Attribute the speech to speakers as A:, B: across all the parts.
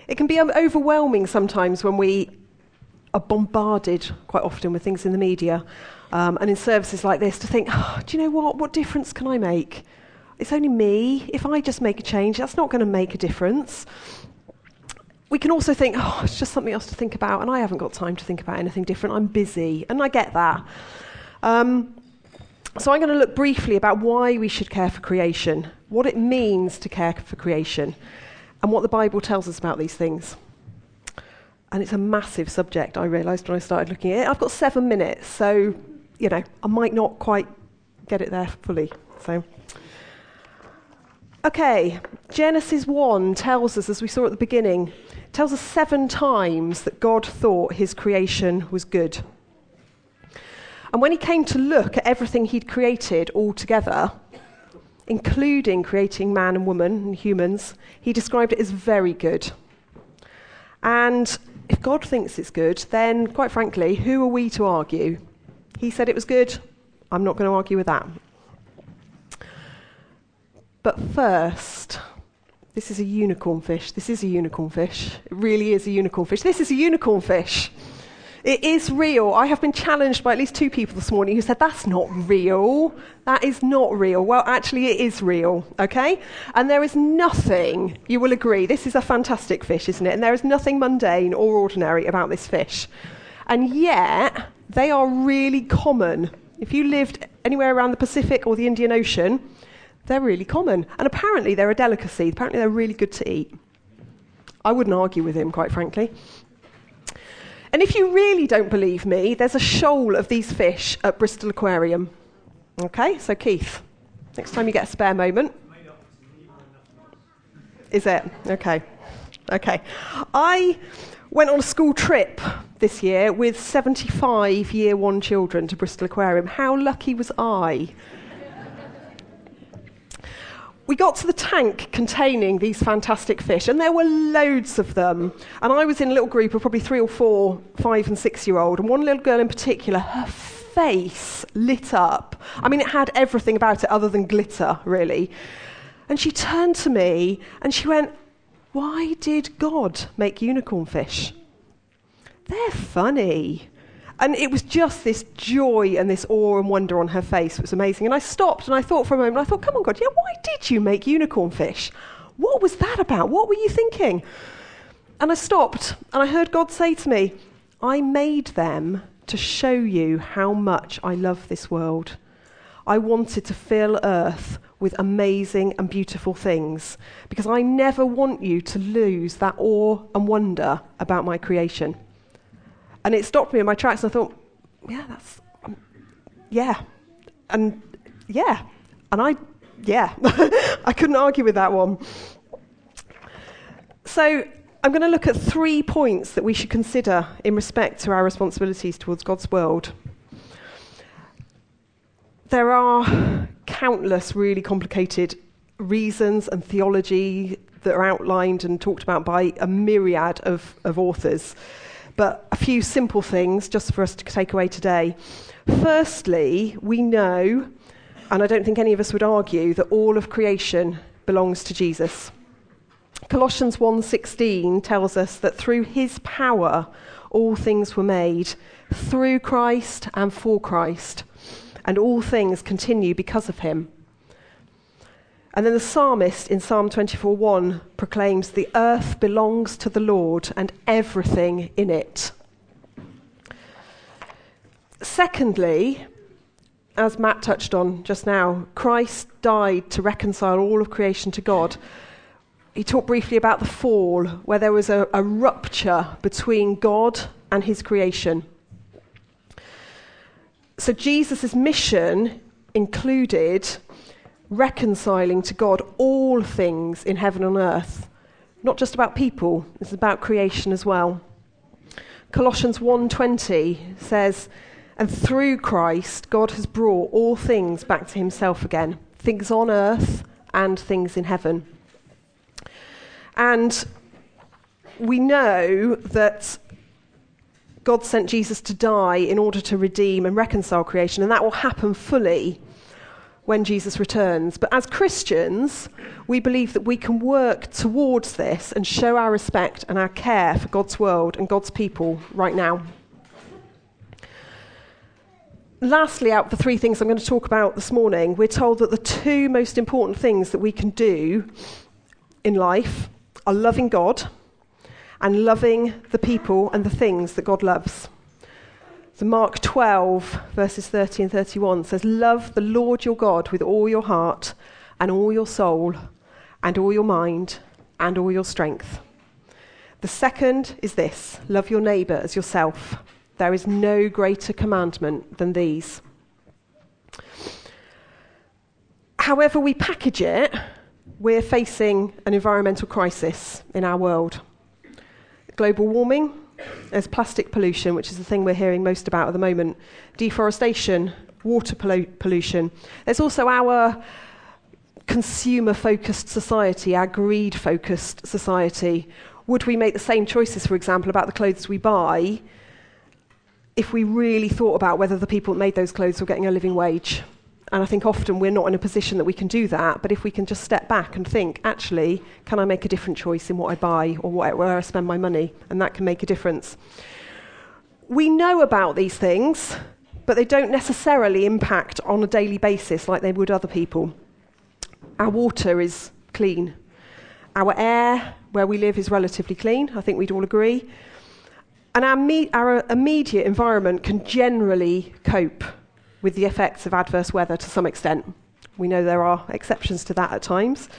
A: It can be overwhelming sometimes when we are bombarded quite often with things in the media and in services like this to think, do you know what difference can I make? It's only me. If I just make a change, that's not going to make a difference. We can also think, it's just something else to think about, and I haven't got time to think about anything different. I'm busy, and I get that. So I'm going to look briefly about why we should care for creation, what it means to care for creation, and what the Bible tells us about these things. And it's a massive subject, I realised when I started looking at it. I've got 7 minutes, so, I might not quite get it there fully. So, okay, Genesis 1 tells us, as we saw at the beginning, tells us 7 times that God thought his creation was good. And when he came to look at everything he'd created all together, including creating man and woman and humans, he described it as very good. And if God thinks it's good, then, quite frankly, who are we to argue? He said it was good. I'm not going to argue with that. But first, this is a unicorn fish. This is a unicorn fish. It really is a unicorn fish. This is a unicorn fish. It is real. I have been challenged by at least 2 people this morning who said, that's not real. That is not real. Well, actually, it is real, okay? And there is nothing, you will agree, this is a fantastic fish, isn't it? And there is nothing mundane or ordinary about this fish. And yet, they are really common. If you lived anywhere around the Pacific or the Indian Ocean, they're really common. And apparently, they're a delicacy. Apparently, they're really good to eat. I wouldn't argue with him, quite frankly. And if you really don't believe me, there's a shoal of these fish at Bristol Aquarium. Okay, so Keith, next time you get a spare moment. Is it? Okay. I went on a school trip this year with 75 Year 1 children to Bristol Aquarium. How lucky was I? We got to the tank containing these fantastic fish, and there were loads of them. And I was in a little group of probably 3 or 4, 5 and 6-year-old, and one little girl in particular, her face lit up. I mean, it had everything about it other than glitter, really. And she turned to me, and she went, "Why did God make unicorn fish? They're funny." And it was just this joy and this awe and wonder on her face. It was amazing. And I stopped and I thought for a moment, come on, God, why did you make unicorn fish? What was that about? What were you thinking? And I stopped and I heard God say to me, I made them to show you how much I love this world. I wanted to fill earth with amazing and beautiful things because I never want you to lose that awe and wonder about my creation. And it stopped me in my tracks, and I thought, I couldn't argue with that one. So I'm going to look at 3 points that we should consider in respect to our responsibilities towards God's world. There are countless really complicated reasons and theology that are outlined and talked about by a myriad of authors. But a few simple things just for us to take away today. Firstly, we know, and I don't think any of us would argue, that all of creation belongs to Jesus. Colossians 1:16 tells us that through his power all things were made, through Christ and for Christ, and all things continue because of him. And then the psalmist in Psalm 24:1 proclaims, the earth belongs to the Lord and everything in it. Secondly, as Matt touched on just now, Christ died to reconcile all of creation to God. He talked briefly about the fall, where there was a rupture between God and his creation. So Jesus' mission included reconciling to God all things in heaven and earth. Not just about people, it's about creation as well. Colossians 1:20 says, and through Christ, God has brought all things back to himself again, things on earth and things in heaven. And we know that God sent Jesus to die in order to redeem and reconcile creation, and that will happen fully when Jesus returns. But as Christians, we believe that we can work towards this and show our respect and our care for God's world and God's people right now. Lastly, out of the three things I'm going to talk about this morning, we're told that the two most important things that we can do in life are loving God and loving the people and the things that God loves. So Mark 12, verses 30 and 31 says, "Love the Lord your God with all your heart and all your soul and all your mind and all your strength. The second is this, love your neighbour as yourself. There is no greater commandment than these." However we package it, we're facing an environmental crisis in our world. Global warming, there's plastic pollution, which is the thing we're hearing most about at the moment, deforestation, water pollution. There's also our consumer-focused society, our greed-focused society. Would we make the same choices, for example, about the clothes we buy if we really thought about whether the people that made those clothes were getting a living wage? And I think often we're not in a position that we can do that, but if we can just step back and think, actually, can I make a different choice in what I buy or where I spend my money? And that can make a difference. We know about these things, but they don't necessarily impact on a daily basis like they would other people. Our water is clean. Our air, where we live, is relatively clean. I think we'd all agree. And our immediate environment can generally cope with the effects of adverse weather to some extent. We know there are exceptions to that at times.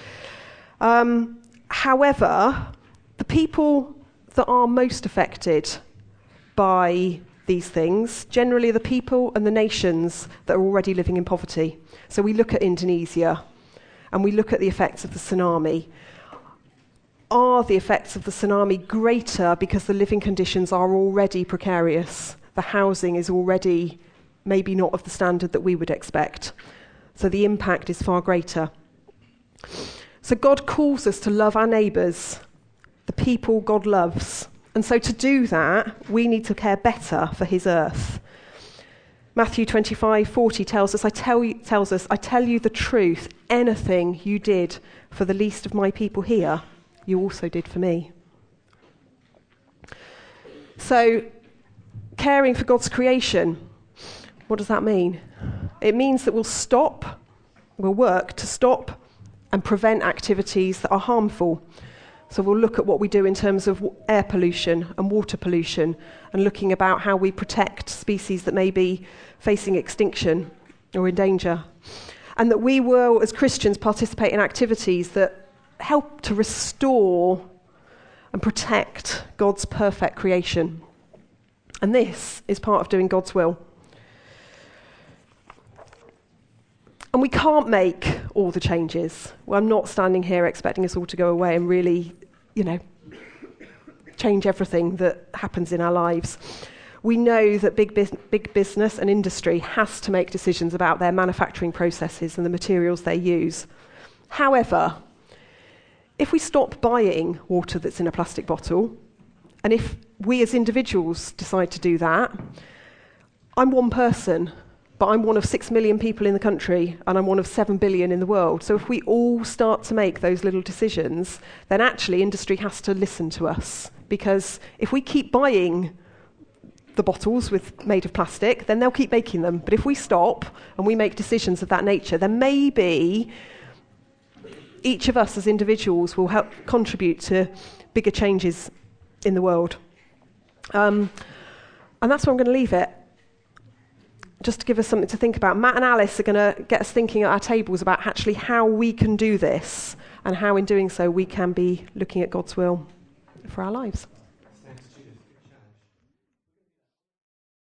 A: However, the people that are most affected by these things, generally the people and the nations that are already living in poverty. So we look at Indonesia and we look at the effects of the tsunami. Are the effects of the tsunami greater because the living conditions are already precarious? The housing is already maybe not of the standard that we would expect. So the impact is far greater. So God calls us to love our neighbours, the people God loves. And so to do that, we need to care better for his earth. Matthew 25:40 tells us, I tell you the truth, anything you did for the least of my people here, you also did for me. So, caring for God's creation, what does that mean? It means that we'll work to stop and prevent activities that are harmful. So we'll look at what we do in terms of air pollution and water pollution and looking about how we protect species that may be facing extinction or in danger. And that we will, as Christians, participate in activities that help to restore and protect God's perfect creation. And this is part of doing God's will. And we can't make all the changes. Well, I'm not standing here expecting us all to go away and really, change everything that happens in our lives. We know that big business and industry has to make decisions about their manufacturing processes and the materials they use. However, if we stop buying water that's in a plastic bottle, and if we as individuals decide to do that, I'm one person, but I'm one of 6 million people in the country, and I'm one of 7 billion in the world. So if we all start to make those little decisions, then actually industry has to listen to us. Because if we keep buying the bottles made of plastic, then they'll keep making them. But if we stop and we make decisions of that nature, then maybe each of us as individuals will help contribute to bigger changes in the world. And that's where I'm going to leave it. Just to give us something to think about. Matt and Alice are going to get us thinking at our tables about actually how we can do this and how in doing so we can be looking at God's will for our lives.